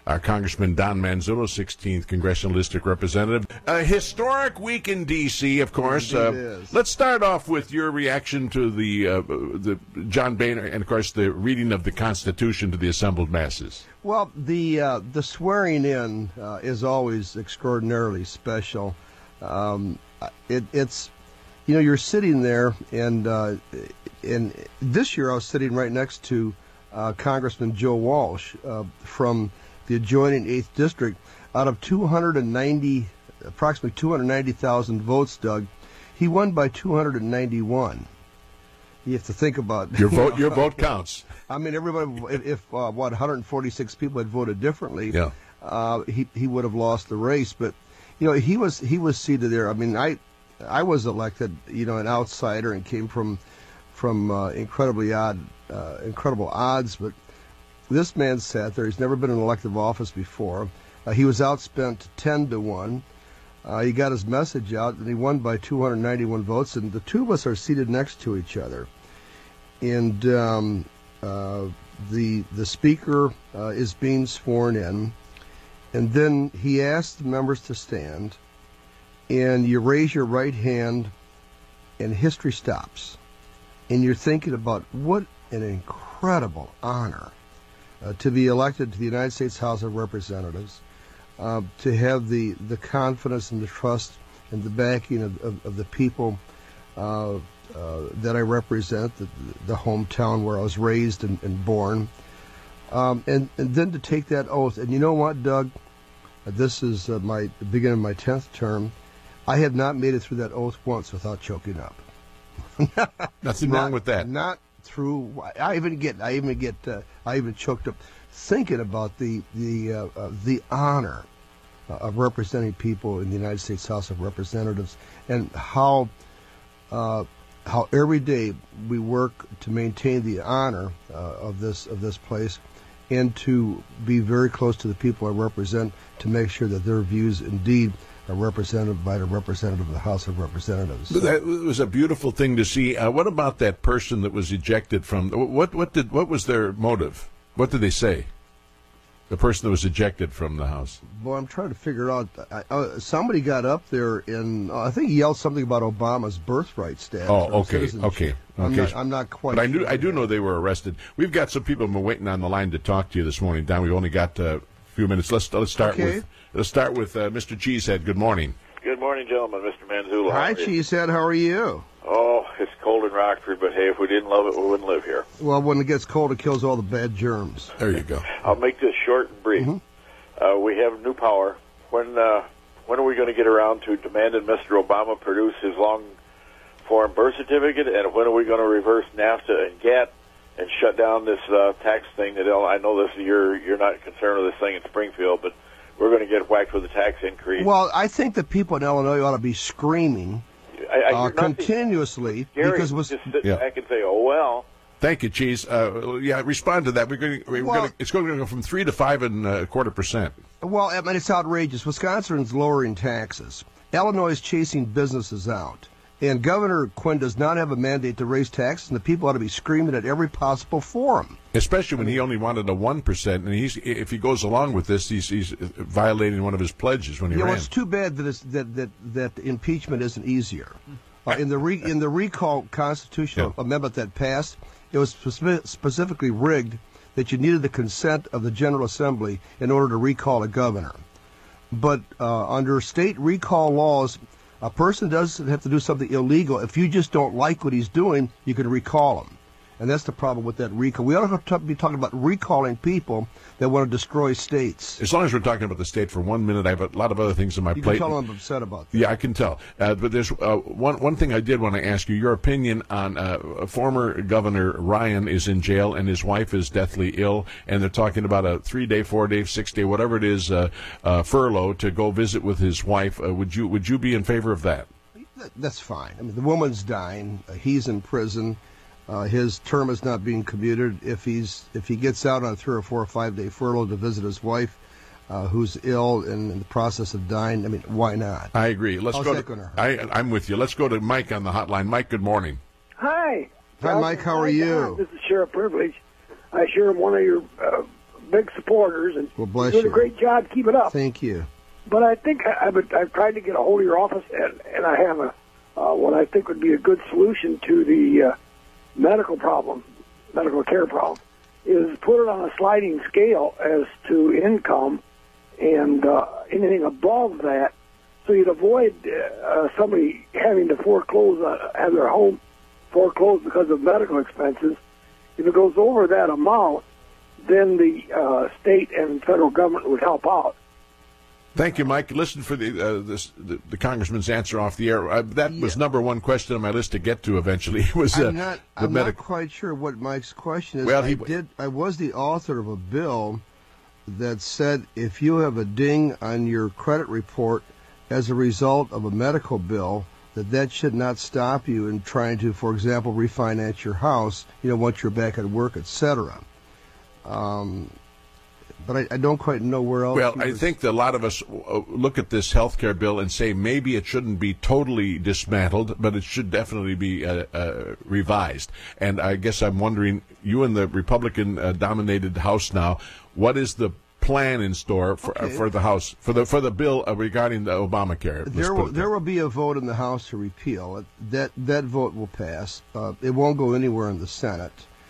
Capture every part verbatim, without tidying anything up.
uh, Congressman Don Manzullo, sixteenth Congressional District Representative. A historic week in D C, of course. Uh, let's start off with your reaction to the, uh, the John Boehner and, of course, the reading of the Constitution to the assembled masses. Well, the uh, the swearing in uh, is always extraordinarily special. Um, it, it's, you know, you're sitting there, and uh, and this year I was sitting right next to uh, Congressman Joe Walsh uh, from the adjoining eighth District. Out of two hundred ninety, approximately two hundred ninety thousand votes, Doug, he won by two hundred ninety-one. You have to think about your vote. You know, your vote counts. I mean, everybody. If, if uh, what one hundred forty-six people had voted differently, yeah. uh, he he would have lost the race. But you know, he was he was seated there. I mean, I I was elected, you know, an outsider, and came from from uh, incredibly odd, uh, incredible odds. But this man sat there. He's never been in elective office before. Uh, he was outspent ten to one. Uh, he got his message out, and he won by two hundred ninety-one votes. And the two of us are seated next to each other. And um, uh, the the speaker uh, is being sworn in, and then he asks the members to stand, and you raise your right hand, and history stops. And you're thinking about what an incredible honor uh, to be elected to the United States House of Representatives. Uh, to have the, the confidence and the trust and the backing of, of, of the people uh, uh, that I represent, the, the hometown where I was raised and, and born, um, and, and then to take that oath. And you know what, Doug? Uh, this is uh, my the beginning of my tenth term. I have not made it through that oath once without choking up. Nothing not, wrong with that. Not through. I even get. I even get. Uh, I even choked up thinking about the the uh, uh, the honor uh, of representing people in the United States House of Representatives, and how uh, how every day we work to maintain the honor uh, of this of this place, and to be very close to the people I represent, to make sure that their views indeed are represented by the representative of the House of Representatives. So. That was a beautiful thing to see. Uh, what about that person that was ejected from? What what did what was their motive? What did they say? The person that was ejected from the House. Boy, I'm trying to figure out. I, uh, somebody got up there and uh, I think he yelled something about Obama's birthright status. Oh, okay, okay, okay. I'm not, I'm not quite. But I sure knew, I do know they were arrested. We've got some people been waiting on the line to talk to you this morning, Don. We've only got uh, a few minutes. Let's let's start okay. with let's start with uh, Mister Cheesehead. Good morning. Good morning, gentlemen. Mister Manzullo. Hi, Cheesehead. How are you? Oh, it's cold in Rockford, but hey, if we didn't love it, we wouldn't live here. Well, when it gets cold, it kills all the bad germs. There you go. I'll make this short and brief. Mm-hmm. Uh, we have new power. When uh, when are we going to get around to demanding Mister Obama produce his long-form birth certificate, and when are we going to reverse NAFTA and GATT and shut down this uh, tax thing? That I know this you're you're not concerned with this thing in Springfield, but we're going to get whacked with a tax increase. Well, I think the people in Illinois ought to be screaming I, I uh, continuously Gary because it was just sit yeah. back and say, "Oh well." Thank you, Cheese. Uh, yeah, respond to that. We're going. We're well, going. It's going to go from three to five and a quarter percent. Well, I mean, it's outrageous. Wisconsin's lowering taxes. Illinois is chasing businesses out. And Governor Quinn does not have a mandate to raise taxes, and the people ought to be screaming at every possible forum. Especially when he only wanted a one percent, and he's if he goes along with this, he's, he's violating one of his pledges when he yeah, ran. Well, it's too bad that, it's, that that that impeachment isn't easier. Uh, in the re, in the recall constitutional yeah. amendment that passed, it was spe- specifically rigged that you needed the consent of the General Assembly in order to recall a governor. But uh, under state recall laws, a person doesn't have to do something illegal. If you just don't like what he's doing, you can recall him. And that's the problem with that recall. We ought to be talking about recalling people that want to destroy states. As long as we're talking about the state for one minute, I have a lot of other things on my you plate. You can tell I'm upset about that. Yeah, I can tell. Uh, but there's uh, one one thing I did want to ask you. Your opinion on uh, former Governor Ryan is in jail and his wife is deathly ill, and they're talking about a three-day, four-day, six-day, whatever it is, uh, uh, furlough to go visit with his wife. Uh, would you would you be in favor of that? That's fine. I mean, the woman's dying. Uh, he's in prison. Uh, his term is not being commuted. If he's if he gets out on a three or four or five day furlough to visit his wife, uh, who's ill and in the process of dying, I mean, why not? I agree. Let's How's go. that To, gonna hurt? I, I'm with you. Let's go to Mike on the hotline. Mike, good morning. Hi. Hi, Mike. How are you? This is Sheriff Privilege. I share one of your uh, big supporters, and well, bless you're doing you. a great job. Keep it up. Thank you. But I think I, I've, I've tried to get a hold of your office, and, and I have a uh, what I think would be a good solution to the uh, medical problem, medical care problem, is put it on a sliding scale as to income, and uh, anything above that, so you'd avoid uh, somebody having to foreclose, uh, have their home foreclosed because of medical expenses. If it goes over that amount, then the uh, state and federal government would help out. Thank you, Mike. Listen for the uh, this, the, the congressman's answer off the air. Uh, that Yeah. was number one question on my list to get to eventually. was uh, I'm not. the I'm medical. not quite sure what Mike's question is. Well, I he- did. I was the author of a bill that said if you have a ding on your credit report as a result of a medical bill, that that should not stop you in trying to, for example, refinance your house. You know, once you're back at work, et cetera. Um, but I, I don't quite know where else. Well, he I was- think that a lot of us uh, look at this health care bill and say maybe it shouldn't be totally dismantled, but it should definitely be uh, uh, revised. And I guess I'm wondering, you in the Republican-dominated House now, what is the plan in store for uh, Okay. for the House for the for the bill uh, regarding the Obamacare? Let's There put will, it there will be a vote in the House to repeal it. That that vote will pass. Uh, it won't go anywhere in the Senate,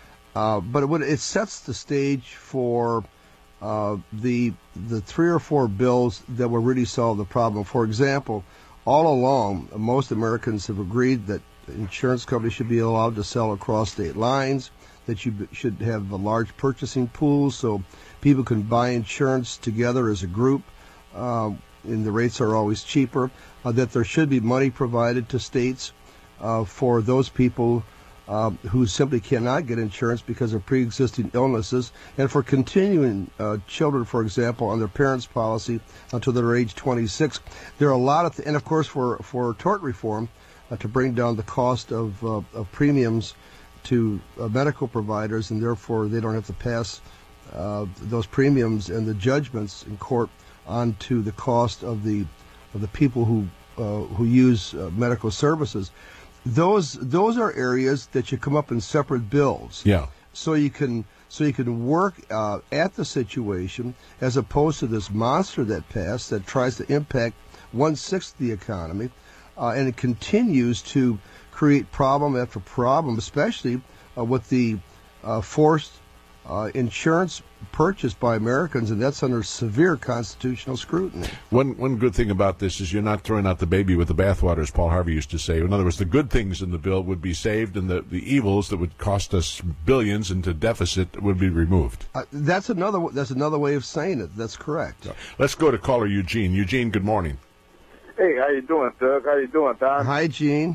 uh, but it, would, it sets the stage for uh, the the three or four bills that will really solve the problem. For example, all along, most Americans have agreed that insurance companies should be allowed to sell across state lines. That you b- should have a large purchasing pool so people can buy insurance together as a group. Uh, and the rates are always cheaper, uh, that there should be money provided to states uh, for those people uh, who simply cannot get insurance because of pre-existing illnesses, and for continuing uh, children, for example, on their parents' policy until they're age twenty-six. There are a lot of, th- and of course for, for tort reform uh, to bring down the cost of, uh, of premiums to uh, medical providers, and therefore they don't have to pass uh, those premiums and the judgments in court onto the cost of the of the people who uh, who use uh, medical services. Those those are areas that should come up in separate bills. Yeah. So you can so you can work uh, at the situation as opposed to this monster that passed that tries to impact one sixth of the economy, uh, and it continues to create problem after problem, especially uh, with the uh, forced uh, insurance purchased by Americans, and that's under severe constitutional scrutiny. One one good thing about this is you're not throwing out the baby with the bathwater, as Paul Harvey used to say. In other words, the good things in the bill would be saved, and the, the evils that would cost us billions into deficit would be removed. Uh, that's another that's another way of saying it. That's correct. So, let's go to caller Eugene. Eugene, good morning. Hey, how you doing, Doug? How you doing, Don? Hi, Gene.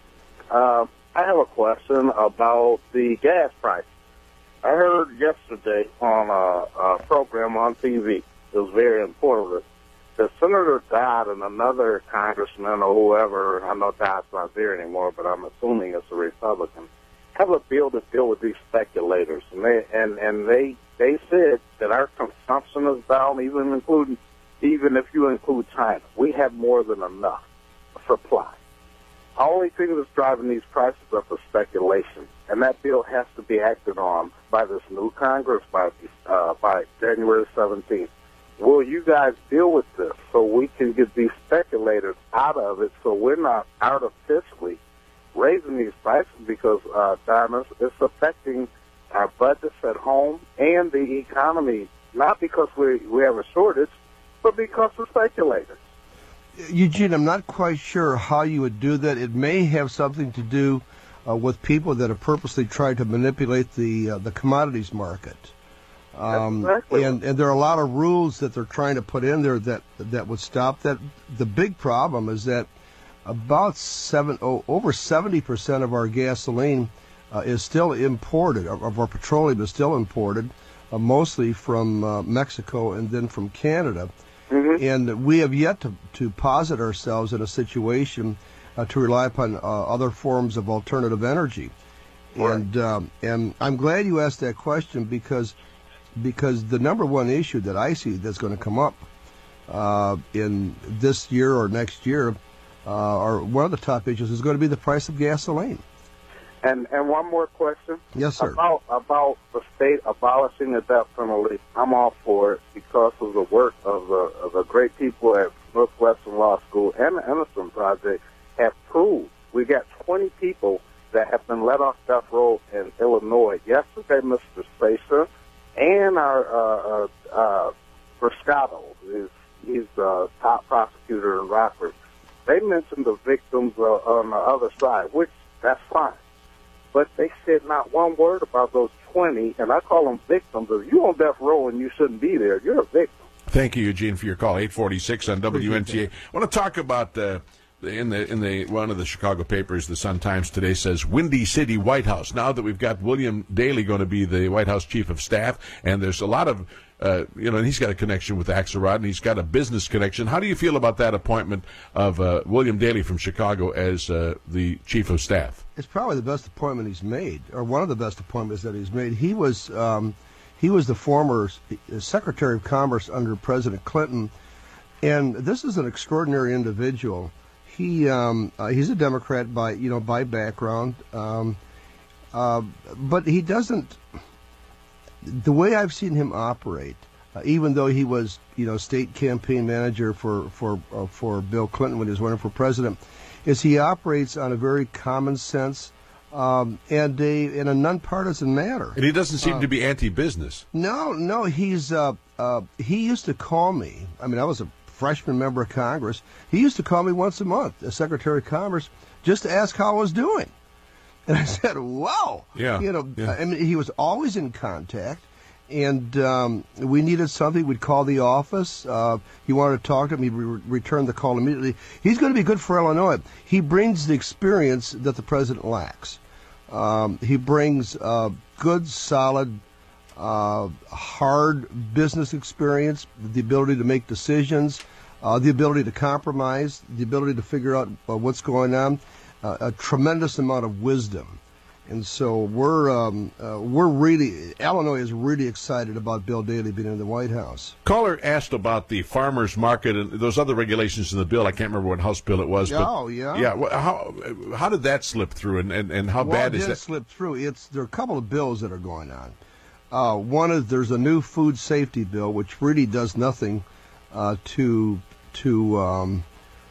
Uh, I have a question about the gas price. I heard yesterday on a, a program on T V, it was very important, that Senator Dodd and another congressman or whoever, I know Dodd's not there anymore, but I'm assuming it's a Republican, have a bill to deal with these speculators. And they, and, and they, they said that our consumption is down, even including, even if you include China. We have more than enough supply. The only thing that's driving these prices up is speculation, and that bill has to be acted on by this new Congress by uh, by January seventeenth. Will you guys deal with this so we can get these speculators out of it, so we're not artificially raising these prices? Because, uh, Don, it's affecting our budgets at home and the economy, not because we we have a shortage, but because of speculators. Eugene, I'm not quite sure how you would do that. It may have something to do uh, with people that have purposely tried to manipulate the uh, the commodities market. Um, exactly. and, and there are a lot of rules that they're trying to put in there that that would stop that. The big problem is that about seven, oh, over seventy percent of our gasoline uh, is still imported, of our petroleum is still imported, uh, mostly from uh, Mexico and then from Canada. Mm-hmm. And we have yet to, to posit ourselves in a situation uh, to rely upon uh, other forms of alternative energy. Right. And um, and I'm glad you asked that question because because the number one issue that I see that's going to come up uh, in this year or next year, uh, or one of the top issues, is going to be the price of gasoline. And and one more question. Yes, sir. About about the state abolishing the death penalty. I'm all for it because of the work of the of the great people at Northwestern Law School and the Innocence Project have proved. We got twenty people that have been let off death row in Illinois. Yesterday, Mister Spacer and our uh, uh, uh, Briscato, is he's the top prosecutor in Rockford. They mentioned the victims uh, on the other side, which that's fine. But they said not one word about those twenty, and I call them victims. If you're on death row and you shouldn't be there, you're a victim. Thank you, Eugene, for your call. eight forty-six on W N T A. I want to talk about uh, in the in the one of the Chicago papers, the Sun-Times today says Windy City White House. Now that we've got William Daley going to be the White House chief of staff, and there's a lot of uh, you know, and he's got a connection with Axelrod, and he's got a business connection. How do you feel about that appointment of uh, William Daley from Chicago as uh, the chief of staff? It's probably the best appointment he's made, or one of the best appointments that he's made. He was um, he was the former Secretary of Commerce under President Clinton, and this is an extraordinary individual. He um, uh, he's a Democrat by you know by background, um, uh, but he doesn't. The way I've seen him operate, uh, even though he was you know state campaign manager for for uh, for Bill Clinton when he was running for president, is he operates on a very common sense um, and a in a nonpartisan manner. And he doesn't seem uh, to be anti-business. No, no, he's uh, uh, he used to call me. I mean, I was a freshman member of Congress. He used to call me once a month, as Secretary of Commerce, just to ask how I was doing. And I said, "Wow, yeah, you know." Yeah. I mean, he was always in contact, and um, we needed something. We'd call the office. Uh, he wanted to talk to him. He'd re- return the call immediately. He's going to be good for Illinois. He brings the experience that the president lacks. Um, he brings uh, good, solid, uh, hard business experience, the ability to make decisions, uh, the ability to compromise, the ability to figure out uh, what's going on. Uh, a tremendous amount of wisdom, and so we're um, uh, we're really Illinois is really excited about Bill Daley being in the White House. Caller asked about the farmers market and those other regulations in the bill. I can't remember what House bill it was. But oh yeah, yeah. Well, how how did that slip through, and, and, and how well, bad it is did that? slip through. It's there are a couple of bills that are going on. Uh, one is there's a new food safety bill which really does nothing uh, to to um,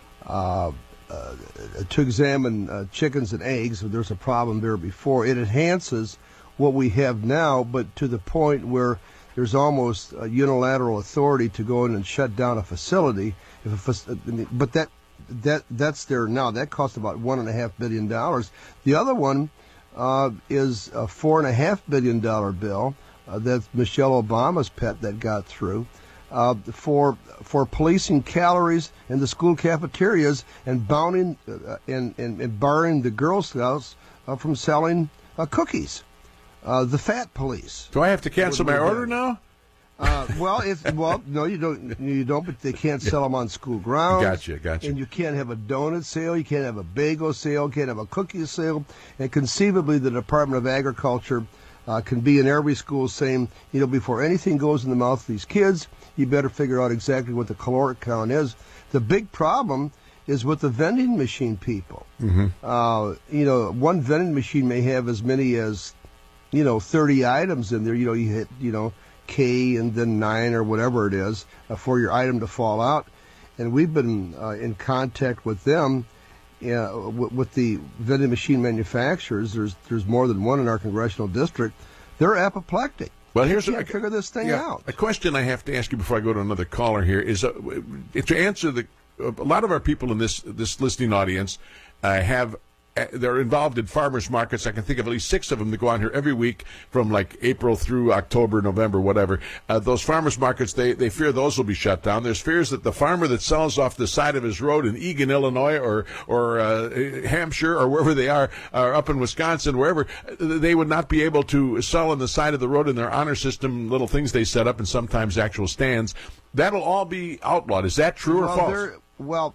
uh, Uh, to examine uh, chickens and eggs. There's a problem there before. It enhances what we have now, but to the point where there's almost a unilateral authority to go in and shut down a facility. If a, but that that that's there now. That costs about one and a half billion dollars. The other one uh, is a four and a half billion dollar bill uh, that's Michelle Obama's pet that got through. Uh, for for policing calories in the school cafeterias and bounding uh, and, and, and barring the Girl Scouts uh, from selling uh, cookies. Uh, the fat police. Do I have to cancel my order now? Uh, well, it's well, no, you don't. You don't. But they can't sell them on school grounds. Gotcha, gotcha. And you can't have a donut sale. You can't have a bagel sale. You can't have a cookie sale. And conceivably, the Department of Agriculture uh, can be in every school saying, you know, before anything goes in the mouth of these kids, you better figure out exactly what the caloric count is. The big problem is with the vending machine people. Mm-hmm. Uh, you know, one vending machine may have as many as, you know, thirty items in there. You know, you hit, you know, K and then nine or whatever it is uh, for your item to fall out. And we've been uh, in contact with them, uh, w- with the vending machine manufacturers. There's there's more than one in our congressional district. They're apoplectic. Well, here's you can't a, figure this thing yeah, out. A question I have to ask you before I go to another caller here is uh, to answer the. A lot of our people in this this listening audience uh, have. They're involved in farmers markets. I can think of at least six of them that go on here every week from like April through October, November, whatever. Uh, those farmers markets, they, they fear those will be shut down. There's fears that the farmer that sells off the side of his road in Eagan, Illinois, or or uh, Hampshire, or wherever they are, or up in Wisconsin, wherever, they would not be able to sell on the side of the road in their honor system, little things they set up, and sometimes actual stands. That'll all be outlawed. Is that true well, or false? Well,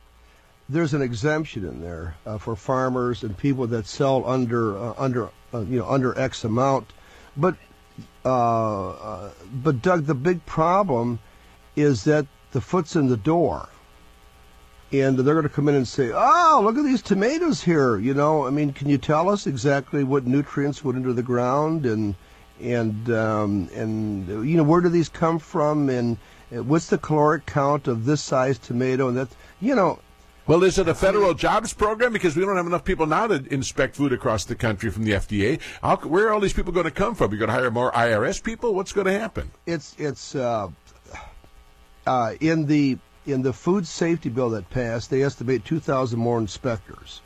there's an exemption in there uh, for farmers and people that sell under uh, under uh, you know under X amount, but uh, uh, but Doug, the big problem is that the foot's in the door. and they're going to come in and say, "Oh, look at these tomatoes here." You know, I mean, can you tell us exactly what nutrients went into the ground, and and um, and you know, where do these come from, and what's the caloric count of this size tomato, and that, you know. Well, is it a federal jobs program? Because we don't have enough people now to inspect food across the country from the F D A. How, where are all these people going to come from? You're going to hire more I R S people? What's going to happen? It's it's uh, uh, in the in the food safety bill that passed. They estimate two thousand more inspectors,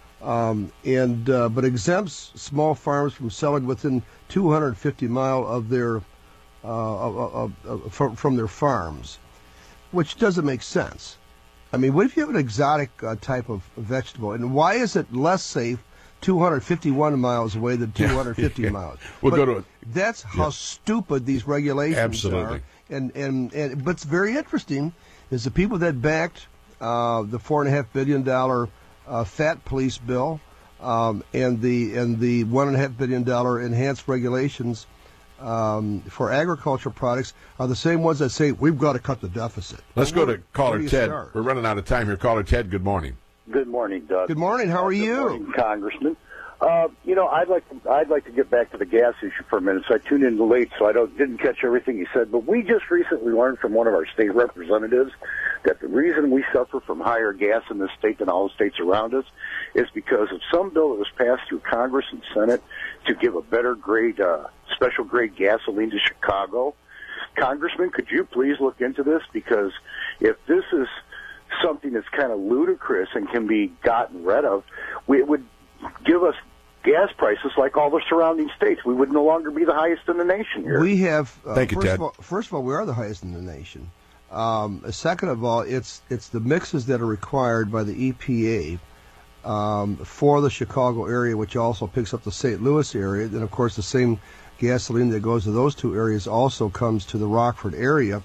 um, and uh, but exempts small farms from selling within two hundred fifty mile of their uh, uh, uh, uh, from from their farms, which doesn't make sense. I mean, what if you have an exotic uh, type of vegetable, and why is it less safe two hundred fifty-one miles away than two hundred fifty yeah. miles? We'll but go to it. That's how yeah. stupid these regulations Absolutely. are. And and and what's very interesting is the people that backed uh, the four and a half billion dollar uh, fat police bill um, and the and the one and a half billion dollar enhanced regulations um, for agricultural products are the same ones that say we've got to cut the deficit. Let's well, go to caller Ted. Start? We're running out of time here. Caller Ted, good morning. Good morning, Doug. Good morning. How are Good you? Morning, Congressman. Uh, you know, I'd like to, I'd like to get back to the gas issue for a minute. So I tuned in late, so I don't didn't catch everything you said. But we just recently learned from one of our state representatives that the reason we suffer from higher gas in this state than all the states around us is because of some bill that was passed through Congress and Senate to give a better grade, uh, special grade gasoline to Chicago. Congressman, could you please look into this? Because if this is something that's kind of ludicrous and can be gotten rid of, we, it would give us gas prices like all the surrounding states. We would no longer be the highest in the nation here. We have. Uh, Thank you, first Ted. Of all, first of all, we are the highest in the nation. Um, second of all, it's it's the mixes that are required by the E P A um, for the Chicago area, which also picks up the Saint Louis area. And of course, the same gasoline that goes to those two areas also comes to the Rockford area.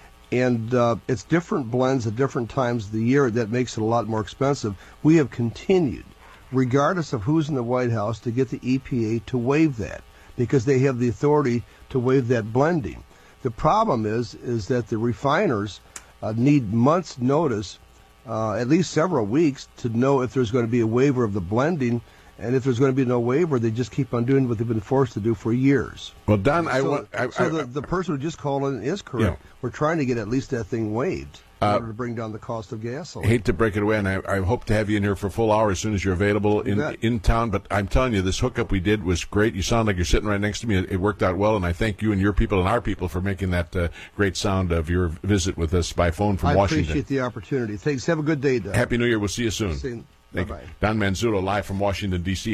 And uh, it's different blends at different times of the year that makes it a lot more expensive. We have continued, regardless of who's in the White House, to get the E P A to waive that because they have the authority to waive that blending. The problem is is that the refiners uh, need months' notice, uh, at least several weeks, to know if there's going to be a waiver of the blending. And if there's going to be no waiver, they just keep on doing what they've been forced to do for years. Well, Don, so, I want. I, so I, the, the person who just called in is correct. Yeah. We're trying to get at least that thing waived in uh, order to bring down the cost of gasoline. I hate to break it away, and I, I hope to have you in here for a full hour as soon as you're available in, in town. But I'm telling you, this hookup we did was great. You sound like you're sitting right next to me. It, it worked out well, and I thank you and your people and our people for making that uh, great sound of your visit with us by phone from I Washington. I appreciate the opportunity. Thanks. Have a good day, Doug. Happy New Year. We'll see you soon. See you. Thank Bye-bye. you. Don Manzullo live from Washington, D C